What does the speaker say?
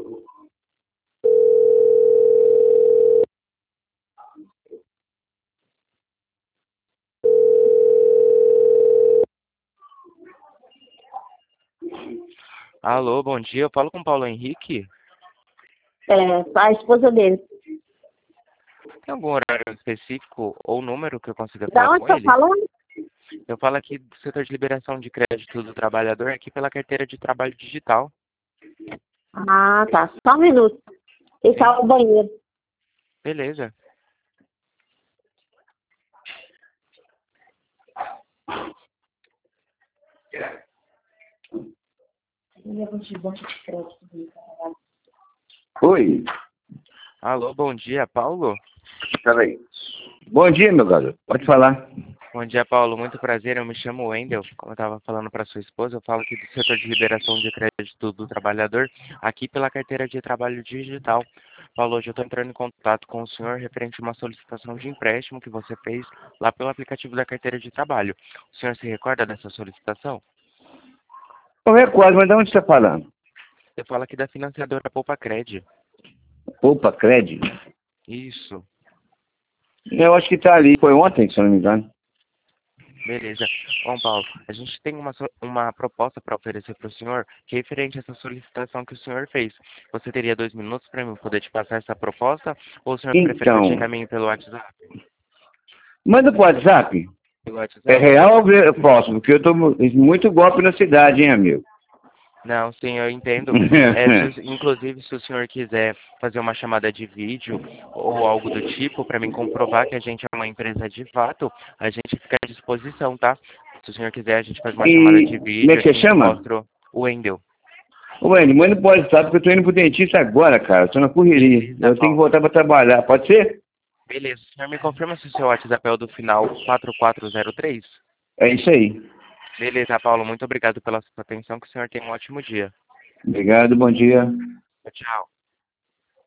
Alô, bom dia. Eu falo com o Paulo Henrique. A esposa dele. Tem algum horário específico ou número que eu consiga Da falar onde com tá ele? falando? Eu falo aqui do setor de liberação de crédito do trabalhador, aqui pela carteira de trabalho digital. Ah, tá. Só um minuto. Ele tá no banheiro. Beleza. Oi, Alô, bom dia, Paulo. peraí. Bom dia, meu garoto. Pode falar. Bom dia, Paulo. Muito prazer. Eu me chamo Wendel. Como eu estava falando para sua esposa, eu falo aqui do setor de liberação de crédito do trabalhador, aqui pela carteira de trabalho digital. Paulo, hoje eu estou entrando em contato com o senhor referente a uma solicitação de empréstimo que você fez lá pelo aplicativo da carteira de trabalho. O senhor se recorda dessa solicitação? Eu recordo, mas de onde você está falando? Eu falo aqui da financiadora Poupa Cred. Opa, crédito. Isso. Eu acho que está ali. Foi ontem, se eu não me engano. Beleza. Bom, Paulo, a gente tem uma proposta para oferecer para o senhor que é referente a essa solicitação que o senhor fez. Você teria 2 minutos para eu poder te passar essa proposta ou o senhor prefere que eu te Então, encaminhe pelo WhatsApp? manda pro WhatsApp. Pelo É WhatsApp? real ou é falso? Porque eu tô muito golpe na cidade, hein, amigo? Não, sim, eu entendo. Inclusive, se o senhor quiser fazer uma chamada de vídeo ou algo do tipo para mim comprovar que a gente é uma empresa de fato, a gente fica à disposição, tá? Se o senhor quiser, a gente faz uma chamada de E como é vídeo, que você assim, eu chama? mostro o Wendel. Ô, Andy, manda pro WhatsApp porque eu tô indo pro dentista agora, cara. Tô na correria. Beleza, Eu tenho que Paulo. voltar pra trabalhar. Pode ser? Beleza, o senhor me confirma se o seu WhatsApp é o do final 4403? É isso aí. Beleza, Paulo, muito obrigado pela sua atenção, que o senhor tenha um ótimo dia. Obrigado, bom dia. Tchau.